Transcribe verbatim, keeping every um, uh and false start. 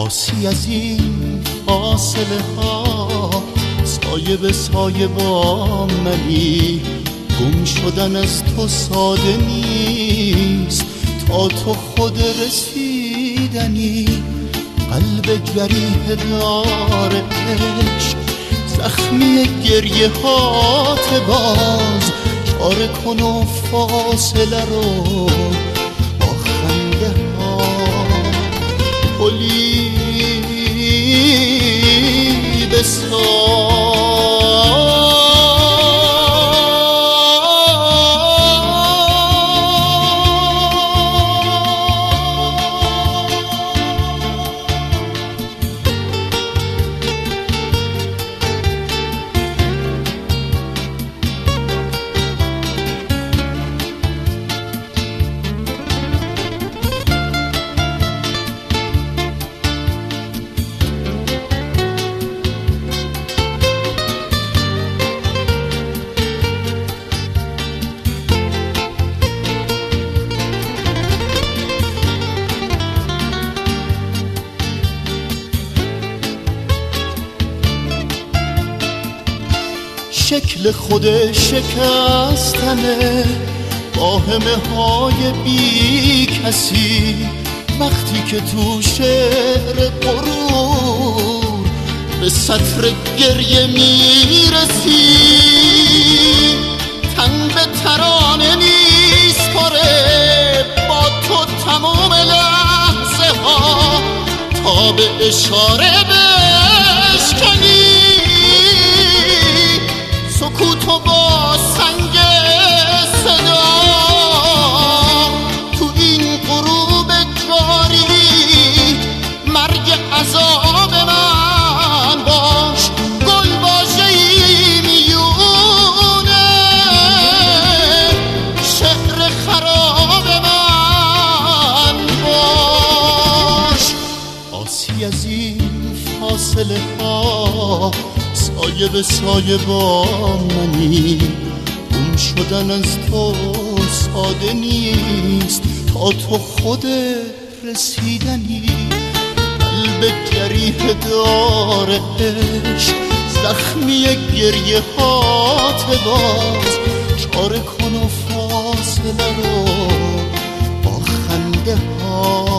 آسی از این فاصله ها، سایه به سایه با منی. گم شدن از تو ساده نیست، تا تو خود رسیدنی. قلب جریح دار عشق، زخمی گریه هات باز. چاره کن و فاصله رو با خنده ها پلی بساز. شکل خود شکستنه واهمه های بی کسی. وقتی که تو شعر غرور به سطر گریه میرسی، تن به ترانه میسپاره با تو تمام لحظه ها، تا به اشاره بشکنی سکوتو با سنگ صدا. تو این غروب جاری مرگ عذاب من باش، گل واژه‌ای میونه شعر خراب من باش. آسی از این فاصله ها، سایه به سایه با منی. گم شدن از تو ساده نیست، تا تو خود رسیدنی. قلب جریح دار عشق، زخمی گریه هات باز. چاره کن و فاصله رو با خنده ها